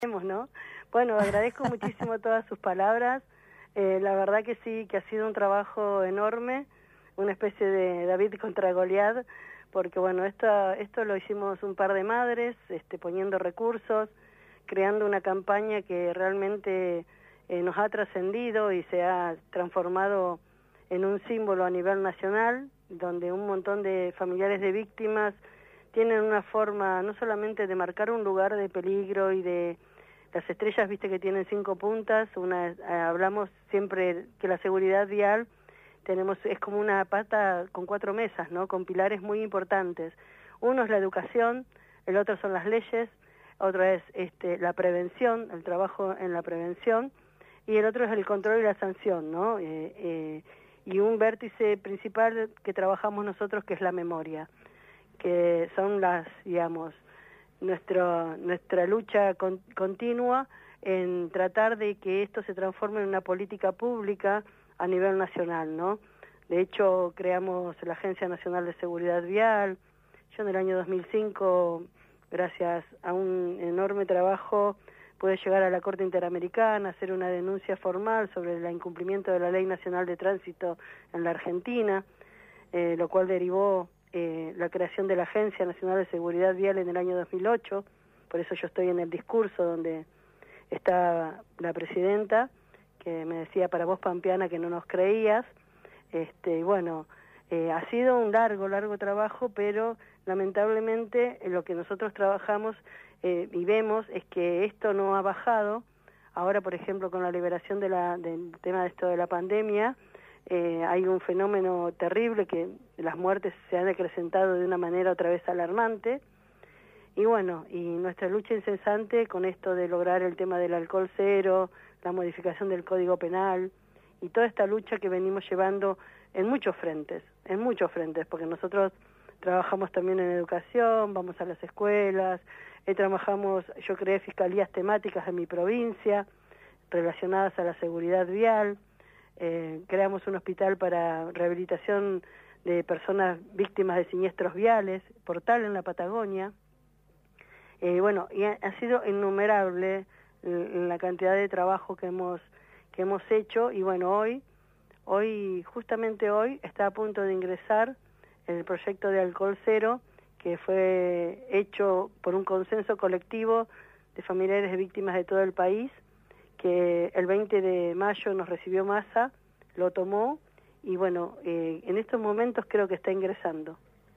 ¿no? Bueno, agradezco muchísimo todas sus palabras. La verdad que sí, que ha sido un trabajo enorme, una especie de David contra Goliat, porque bueno, esto lo hicimos un par de madres, poniendo recursos, creando una campaña que realmente nos ha trascendido y se ha transformado en un símbolo a nivel nacional, donde un montón de familiares de víctimas tienen una forma no solamente de marcar un lugar de peligro y de las estrellas, viste que tienen 5 puntas, hablamos siempre que la seguridad vial es como una pata con 4 mesas, ¿no? Con pilares muy importantes. Uno es la educación, el otro son las leyes, otro es la prevención, el trabajo en la prevención, y el otro es el control y la sanción, ¿no? Y un vértice principal que trabajamos nosotros, que es la memoria, que son nuestra lucha continua en tratar de que esto se transforme en una política pública a nivel nacional, ¿no? De hecho, creamos la Agencia Nacional de Seguridad Vial. Yo en el año 2005, gracias a un enorme trabajo, pude llegar a la Corte Interamericana, hacer una denuncia formal sobre el incumplimiento de la Ley Nacional de Tránsito en la Argentina, lo cual derivó la creación de la Agencia Nacional de Seguridad Vial en el año 2008, por eso yo estoy en el discurso donde está la presidenta, que me decía, para vos, Pampeana, que no nos creías. Bueno, ha sido un largo trabajo, pero lamentablemente lo que nosotros trabajamos y vemos es que esto no ha bajado. Ahora, por ejemplo, con la liberación del tema de esto de la pandemia, hay un fenómeno terrible, que las muertes se han acrecentado de una manera otra vez alarmante, y bueno, y nuestra lucha incesante con esto de lograr el tema del alcohol cero, la modificación del Código Penal, y toda esta lucha que venimos llevando en muchos frentes, porque nosotros trabajamos también en educación, vamos a las escuelas, yo creé fiscalías temáticas en mi provincia, relacionadas a la seguridad vial, creamos un hospital para rehabilitación de personas víctimas de siniestros viales, Portal en la Patagonia. Bueno, y ha sido innumerable la cantidad de trabajo que hemos hecho, y bueno, justamente hoy está a punto de ingresar el proyecto de alcohol cero, que fue hecho por un consenso colectivo de familiares de víctimas de todo el país, que el 20 de mayo nos recibió Massa, lo tomó, y bueno, en estos momentos creo que está ingresando.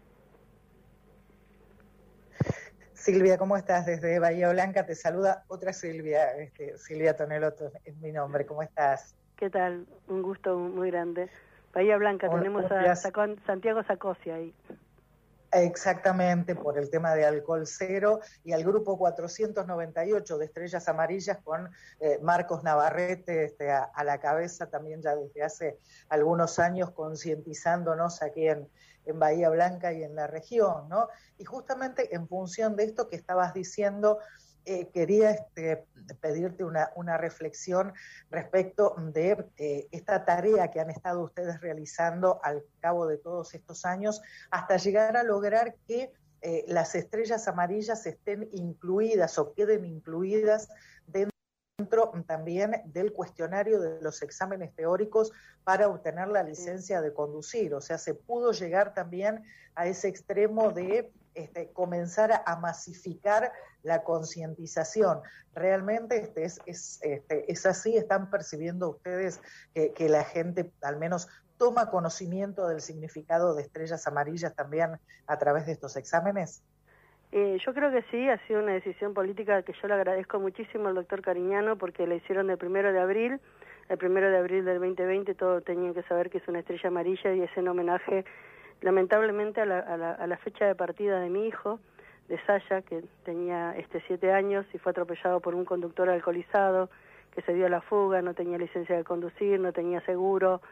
Silvia, ¿cómo estás? Desde Bahía Blanca te saluda otra Silvia, Silvia Tonelotto es mi nombre, ¿cómo estás? ¿Qué tal? Un gusto muy grande. Bahía Blanca, tenemos a Santiago Sacosi ahí. Exactamente, por el tema de alcohol cero, y al grupo 498 de Estrellas Amarillas con Marcos Navarrete a la cabeza, también ya desde hace algunos años concientizándonos aquí en Bahía Blanca y en la región, ¿no? Y justamente en función de esto que estabas diciendo, quería pedirte una reflexión respecto de esta tarea que han estado ustedes realizando al cabo de todos estos años, hasta llegar a lograr que las estrellas amarillas estén incluidas o queden incluidas dentro también del cuestionario de los exámenes teóricos para obtener la licencia de conducir. O sea, se pudo llegar también a ese extremo de comenzar a masificar la concientización. Realmente es así, están percibiendo ustedes que la gente al menos toma conocimiento del significado de estrellas amarillas también a través de estos exámenes. Yo creo que sí, ha sido una decisión política que yo le agradezco muchísimo al doctor Cariñano, porque la hicieron el 1 de abril del 2020, todos tenían que saber que es una estrella amarilla, y es en homenaje lamentablemente a la fecha de partida de mi hijo, de Saya, que tenía 7 años y fue atropellado por un conductor alcoholizado que se dio a la fuga, no tenía licencia de conducir, no tenía seguro,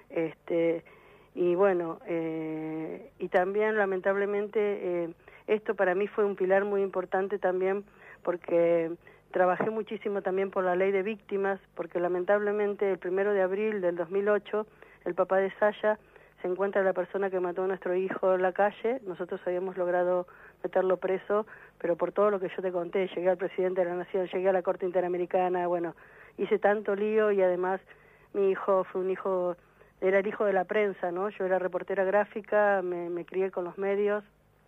y bueno, y también lamentablemente esto para mí fue un pilar muy importante también, porque trabajé muchísimo también por la ley de víctimas, porque lamentablemente el 1 de abril del 2008 el papá de Saya se encuentra la persona que mató a nuestro hijo en la calle. Nosotros habíamos logrado meterlo preso, pero por todo lo que yo te conté, llegué al presidente de la Nación, llegué a la Corte Interamericana, bueno, hice tanto lío y además mi hijo fue un hijo, era el hijo de la prensa, ¿no? Yo era reportera gráfica, me crié con los medios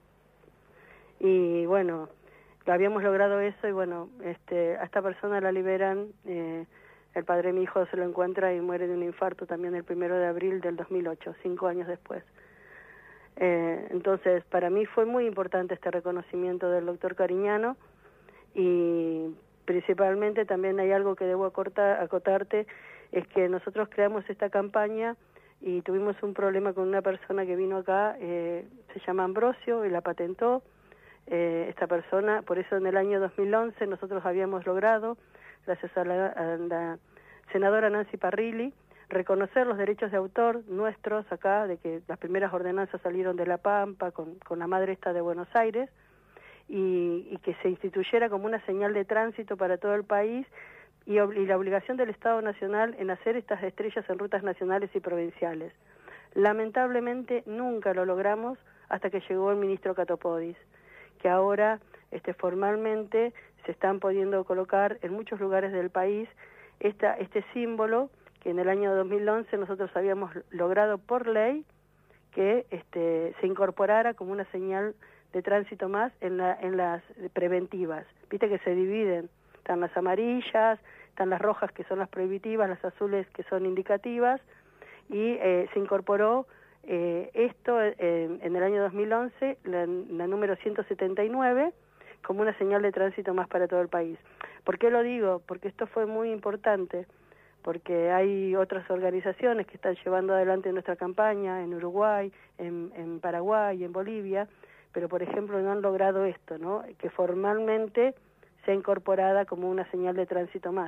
y bueno, lo habíamos logrado eso y bueno, a esta persona la liberan, el padre de mi hijo se lo encuentra y muere de un infarto también el 1 de abril del 2008, 5 años después. Entonces, para mí fue muy importante este reconocimiento del doctor Cariñano y principalmente también hay algo que debo acotarte, es que nosotros creamos esta campaña y tuvimos un problema con una persona que vino acá, se llama Ambrosio y la patentó. Esta persona, por eso en el año 2011 nosotros habíamos logrado, gracias a la senadora Nancy Parrilli, reconocer los derechos de autor nuestros acá, de que las primeras ordenanzas salieron de La Pampa, con la madre esta de Buenos Aires, y que se instituyera como una señal de tránsito para todo el país, y la obligación del Estado Nacional en hacer estas estrellas en rutas nacionales y provinciales. Lamentablemente nunca lo logramos hasta que llegó el ministro Catopodis, que ahora formalmente se están pudiendo colocar en muchos lugares del país este símbolo que en el año 2011 nosotros habíamos logrado por ley que se incorporara como una señal de tránsito más en las preventivas. Viste que se dividen, están las amarillas, están las rojas que son las prohibitivas, las azules que son indicativas, y se incorporó esto en el año 2011, la número 179, como una señal de tránsito más para todo el país. ¿Por qué lo digo? Porque esto fue muy importante, porque hay otras organizaciones que están llevando adelante nuestra campaña en Uruguay, en Paraguay, en Bolivia, pero por ejemplo no han logrado esto, ¿no? Que formalmente sea incorporada como una señal de tránsito más.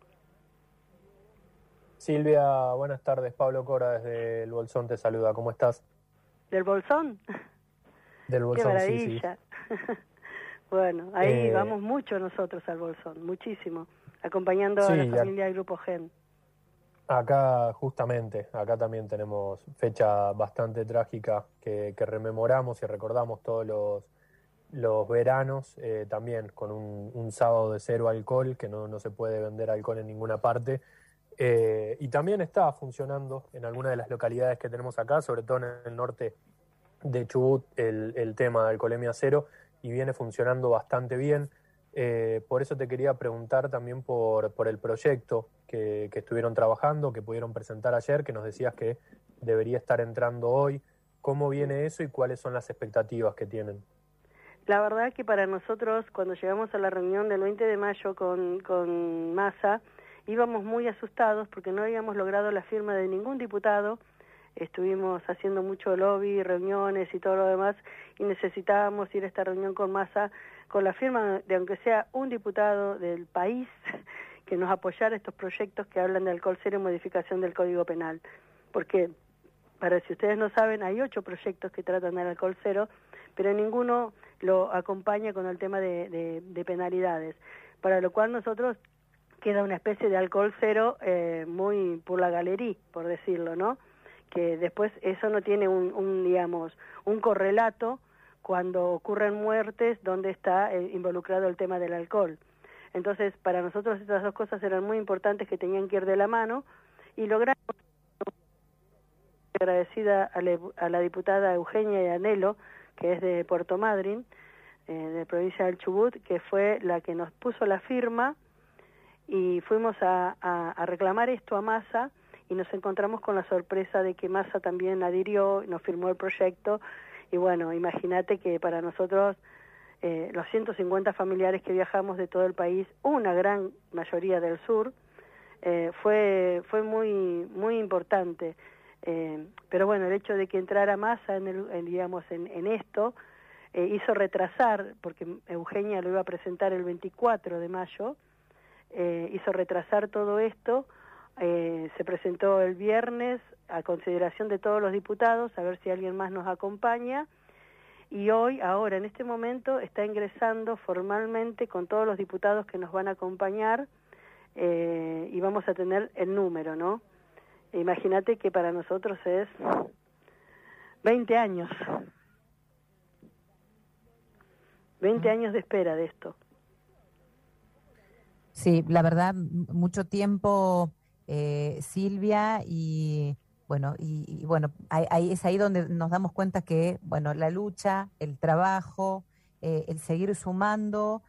Silvia, buenas tardes. Pablo Cora desde El Bolsón te saluda. ¿Cómo estás? ¿Del Bolsón? Del Bolsón, ¡Qué maravilla! Sí. Bueno, ahí vamos mucho nosotros al Bolsón, muchísimo, acompañando a la familia del Grupo GEN. Acá, justamente, acá también tenemos fecha bastante trágica que rememoramos y recordamos todos los veranos, también con un sábado de cero alcohol, que no se puede vender alcohol en ninguna parte. Y también está funcionando en algunas de las localidades que tenemos acá, sobre todo en el norte de Chubut, el tema de alcoholemia cero, y viene funcionando bastante bien. Por eso te quería preguntar también por el proyecto que estuvieron trabajando, que pudieron presentar ayer, que nos decías que debería estar entrando hoy. ¿Cómo viene eso y cuáles son las expectativas que tienen? La verdad que para nosotros, cuando llegamos a la reunión del 20 de mayo con Massa, íbamos muy asustados porque no habíamos logrado la firma de ningún diputado. Estuvimos haciendo mucho lobby, reuniones y todo lo demás, y necesitábamos ir a esta reunión con Massa con la firma de aunque sea un diputado del país que nos apoyara estos proyectos que hablan de alcohol cero y modificación del Código Penal. Porque, para si ustedes no saben, hay 8 proyectos que tratan del alcohol cero, pero ninguno lo acompaña con el tema de penalidades, para lo cual nosotros queda una especie de alcohol cero muy por la galería, por decirlo, ¿no? Que después eso no tiene un correlato cuando ocurren muertes donde está involucrado el tema del alcohol. Entonces, para nosotros estas dos cosas eran muy importantes que tenían que ir de la mano, y logramos, agradecida a la diputada Eugenia Yanelo, que es de Puerto Madryn, de provincia del Chubut, que fue la que nos puso la firma, y fuimos a reclamar esto a Massa, y nos encontramos con la sorpresa de que Massa también adhirió, nos firmó el proyecto, y bueno, imagínate que para nosotros, los 150 familiares que viajamos de todo el país, una gran mayoría del sur, fue muy importante. Pero bueno, el hecho de que entrara Massa en esto, hizo retrasar, porque Eugenia lo iba a presentar el 24 de mayo, hizo retrasar todo esto. Se presentó el viernes a consideración de todos los diputados, a ver si alguien más nos acompaña, y hoy, ahora, en este momento, está ingresando formalmente con todos los diputados que nos van a acompañar, y vamos a tener el número, ¿no? Imagínate que para nosotros es 20 años. 20 años de espera de esto. Sí, la verdad, mucho tiempo, Silvia, y bueno, ahí es ahí donde nos damos cuenta que, bueno, la lucha, el trabajo, el seguir sumando,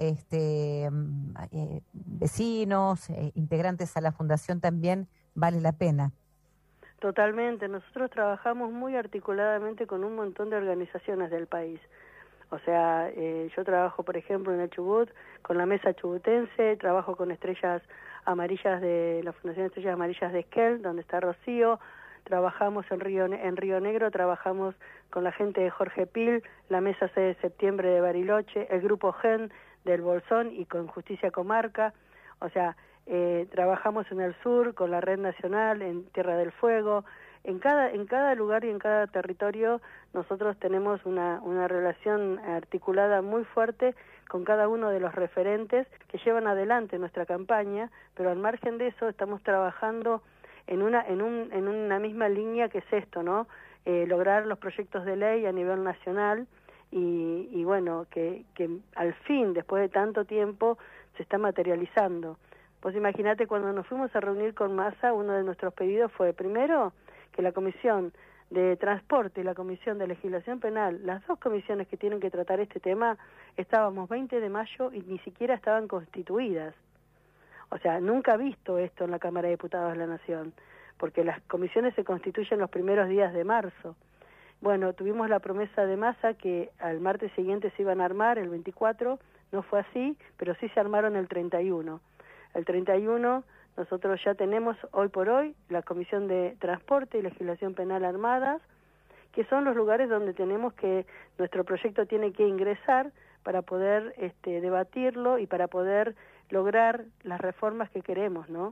vecinos, integrantes a la fundación también vale la pena. Totalmente, nosotros trabajamos muy articuladamente con un montón de organizaciones del país. O sea, yo trabajo, por ejemplo, en el Chubut con la Mesa Chubutense, trabajo con Estrellas Amarillas de la Fundación Estrellas Amarillas de Esquel, donde está Rocío, trabajamos en Río Negro, trabajamos con la gente de Jorge Pil, la Mesa 6 de Septiembre de Bariloche, el Grupo GEN del Bolsón y con Justicia Comarca, o sea, trabajamos en el sur con la Red Nacional, en Tierra del Fuego. En cada lugar y en cada territorio nosotros tenemos una relación articulada muy fuerte con cada uno de los referentes que llevan adelante nuestra campaña, pero al margen de eso estamos trabajando en una misma línea que es esto, ¿no? Lograr los proyectos de ley a nivel nacional y bueno, que al fin, después de tanto tiempo, se está materializando. Vos imaginate, cuando nos fuimos a reunir con Massa, uno de nuestros pedidos fue, primero, que la Comisión de Transporte y la Comisión de Legislación Penal, las dos comisiones que tienen que tratar este tema, estábamos 20 de mayo y ni siquiera estaban constituidas. O sea, nunca visto esto en la Cámara de Diputados de la Nación, porque las comisiones se constituyen los primeros días de marzo. Bueno, tuvimos la promesa de Massa que al martes siguiente se iban a armar, el 24, no fue así, pero sí se armaron el 31. El 31... nosotros ya tenemos hoy por hoy la Comisión de Transporte y Legislación Penal armadas, que son los lugares donde tenemos que, nuestro proyecto tiene que ingresar para poder debatirlo y para poder lograr las reformas que queremos, ¿no?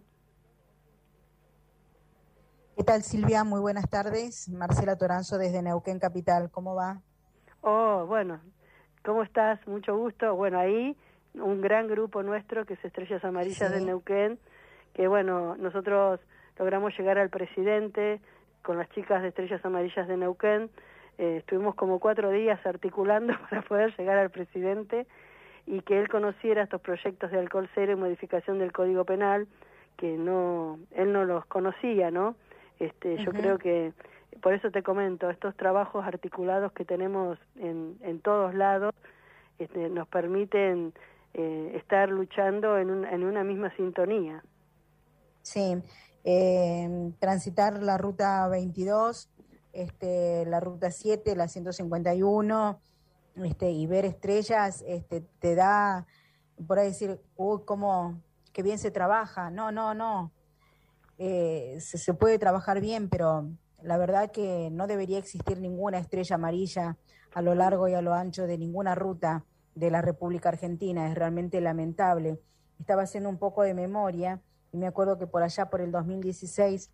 ¿Qué tal, Silvia? Muy buenas tardes. Marcela Toranzo desde Neuquén Capital. ¿Cómo va? Oh, bueno, ¿cómo estás? Mucho gusto. Bueno, ahí un gran grupo nuestro que es Estrellas Amarillas de Neuquén, que bueno, nosotros logramos llegar al presidente con las chicas de Estrellas Amarillas de Neuquén, estuvimos como 4 días articulando para poder llegar al presidente y que él conociera estos proyectos de alcohol cero y modificación del Código Penal, que él no los conocía, ¿no? Yo creo que, por eso te comento, estos trabajos articulados que tenemos en todos lados nos permiten estar luchando en una misma sintonía. Sí, transitar la ruta 22, la ruta 7, la 151, y ver estrellas, te da, por ahí decir, uy, cómo, qué bien se trabaja. No. Se puede trabajar bien, pero la verdad que no debería existir ninguna estrella amarilla a lo largo y a lo ancho de ninguna ruta de la República Argentina. Es realmente lamentable. Estaba haciendo un poco de memoria y me acuerdo que por allá, por el 2016,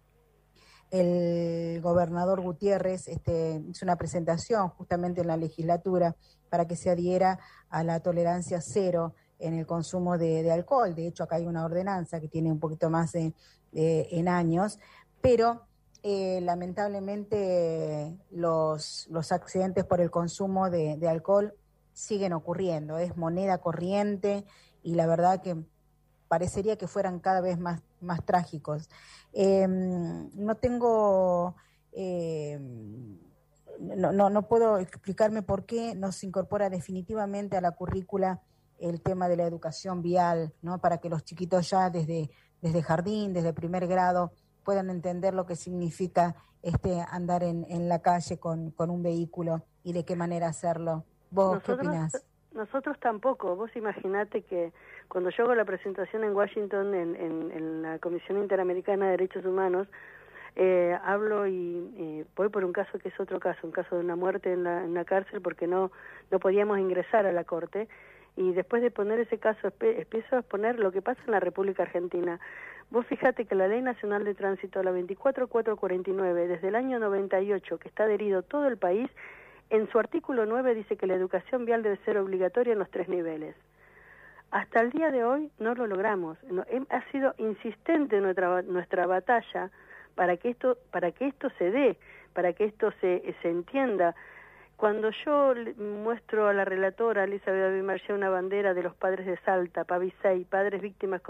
el gobernador Gutiérrez hizo una presentación justamente en la legislatura para que se adhiera a la tolerancia cero en el consumo de alcohol. De hecho, acá hay una ordenanza que tiene un poquito más en años, pero lamentablemente los accidentes por el consumo de alcohol siguen ocurriendo. Es moneda corriente y la verdad que parecería que fueran cada vez más trágicos. No tengo, no puedo explicarme por qué no se incorpora definitivamente a la currícula el tema de la educación vial, ¿no? Para que los chiquitos ya desde jardín, desde primer grado, puedan entender lo que significa andar en la calle con un vehículo y de qué manera hacerlo. ¿Vos qué opinás? Nosotros tampoco. Vos imaginate que cuando yo hago la presentación en Washington en la Comisión Interamericana de Derechos Humanos, hablo y voy por un caso que es otro caso, un caso de una muerte en la cárcel porque no podíamos ingresar a la corte, y después de poner ese caso empiezo a exponer lo que pasa en la República Argentina. Vos fíjate que la Ley Nacional de Tránsito, la 24449, desde el año 98, que está adherido todo el país, en su artículo 9 dice que la educación vial debe ser obligatoria en los 3 niveles. Hasta el día de hoy no lo logramos. Ha sido insistente nuestra batalla para que esto se dé, para que esto se entienda. cuando yo muestro a la relatora, Elizabeth Abimarché, una bandera de los padres de Salta, Pavisei, padres víctimas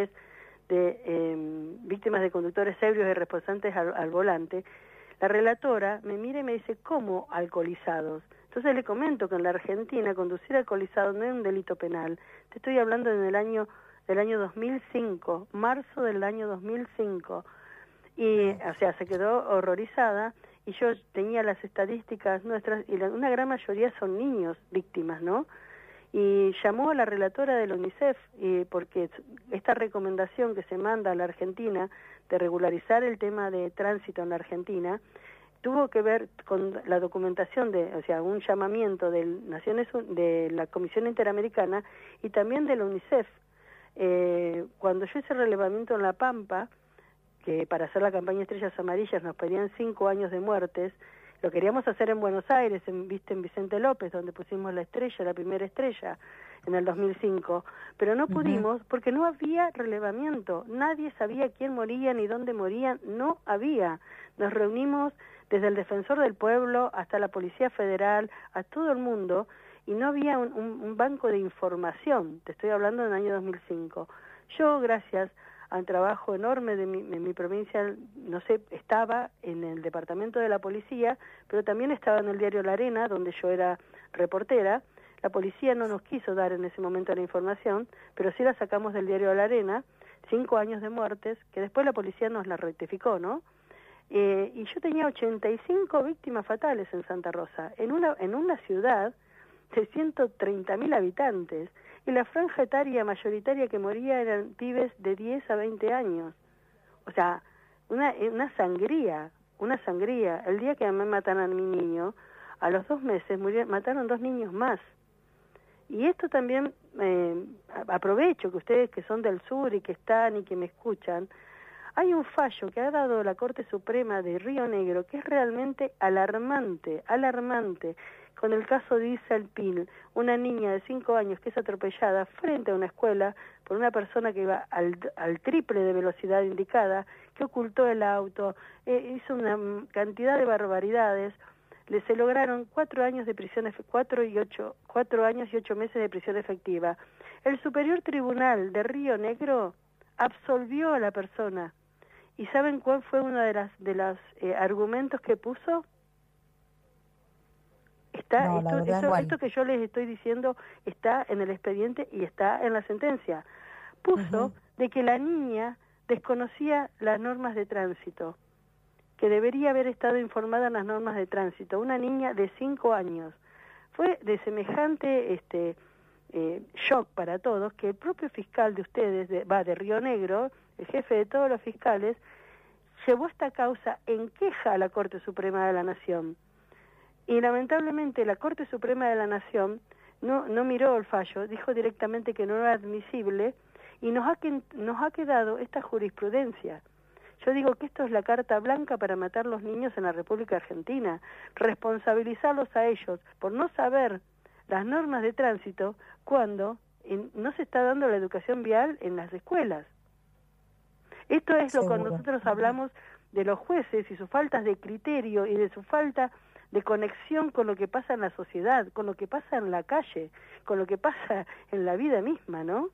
víctimas de conductores ebrios y responsables al volante, la relatora me mira y me dice, ¿cómo alcoholizados? Entonces le comento que en la Argentina conducir alcoholizado no es un delito penal. Te estoy hablando del año 2005, marzo del año 2005. Y, o sea, se quedó horrorizada y yo tenía las estadísticas nuestras y una gran mayoría son niños víctimas, ¿no? Y llamó a la relatora del UNICEF porque esta recomendación que se manda a la Argentina de regularizar el tema de tránsito en la Argentina tuvo que ver con la documentación un llamamiento de la Comisión Interamericana y también de la UNICEF. Cuando yo hice el relevamiento en La Pampa, que para hacer la campaña Estrellas Amarillas nos pedían 5 años de muertes, lo queríamos hacer en Buenos Aires, en Vicente López, donde pusimos la primera estrella, en el 2005, pero no pudimos porque no había relevamiento, nadie sabía quién moría ni dónde morían, no había. Nos reunimos desde el Defensor del Pueblo hasta la Policía Federal, a todo el mundo, y no había un banco de información, te estoy hablando del año 2005. Yo, gracias a un trabajo enorme de mi provincia, estaba en el departamento de la policía, pero también estaba en el diario La Arena, donde yo era reportera. La policía no nos quiso dar en ese momento la información, pero sí la sacamos del diario La Arena, 5 años de muertes, que después la policía nos la rectificó, ¿no? Y yo tenía 85 víctimas fatales en Santa Rosa, en una ciudad de 130.000 habitantes, y la franja etaria mayoritaria que moría eran pibes de 10 a 20 años. O sea, una sangría. El día que me mataron a mi niño, a los 2 meses mataron 2 niños más. Y esto también, aprovecho que ustedes que son del sur y que están y que me escuchan, hay un fallo que ha dado la Corte Suprema de Río Negro que es realmente alarmante, con el caso de Isa Alpil, una niña de 5 años que es atropellada frente a una escuela por una persona que iba al triple de velocidad indicada, que ocultó el auto, hizo una cantidad de barbaridades. Se lograron 4 años de prisión, 4 años y 8 meses de prisión efectiva. El Superior Tribunal de Río Negro absolvió a la persona. ¿Y saben cuál fue uno de los argumentos que puso? Esto que yo les estoy diciendo está en el expediente y está en la sentencia. Puso de que la niña desconocía las normas de tránsito, que debería haber estado informada en las normas de tránsito. Una niña de 5 años. Fue de semejante shock para todos que el propio fiscal de ustedes, de Río Negro, el jefe de todos los fiscales, llevó esta causa en queja a la Corte Suprema de la Nación. Y lamentablemente la Corte Suprema de la Nación no miró el fallo, dijo directamente que no era admisible y nos ha quedado esta jurisprudencia. Yo digo que esto es la carta blanca para matar los niños en la República Argentina, responsabilizarlos a ellos por no saber las normas de tránsito cuando no se está dando la educación vial en las escuelas. Esto es lo que nosotros hablamos de los jueces y sus faltas de criterio y de su falta de conexión con lo que pasa en la sociedad, con lo que pasa en la calle, con lo que pasa en la vida misma, ¿no?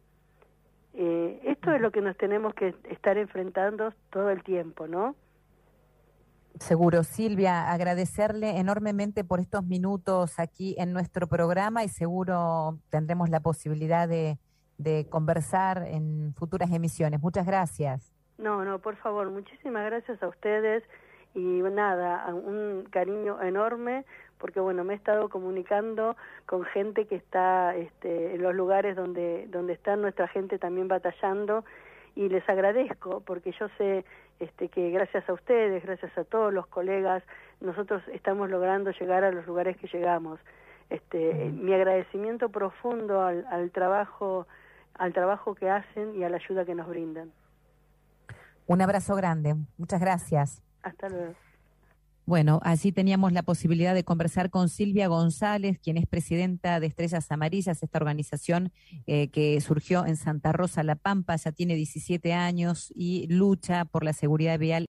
Esto es lo que nos tenemos que estar enfrentando todo el tiempo, ¿no? Seguro. Silvia, agradecerle enormemente por estos minutos aquí en nuestro programa y seguro tendremos la posibilidad de conversar en futuras emisiones. Muchas gracias. No, por favor, muchísimas gracias a ustedes y nada, un cariño enorme porque bueno, me he estado comunicando con gente que está en los lugares donde está nuestra gente también batallando y les agradezco porque yo sé que gracias a ustedes, gracias a todos los colegas, nosotros estamos logrando llegar a los lugares que llegamos. Mi agradecimiento profundo al trabajo que hacen y a la ayuda que nos brindan. Un abrazo grande. Muchas gracias. Hasta luego. Bueno, allí teníamos la posibilidad de conversar con Silvia González, quien es presidenta de Estrellas Amarillas, esta organización que surgió en Santa Rosa, La Pampa, ya tiene 17 años y lucha por la seguridad vial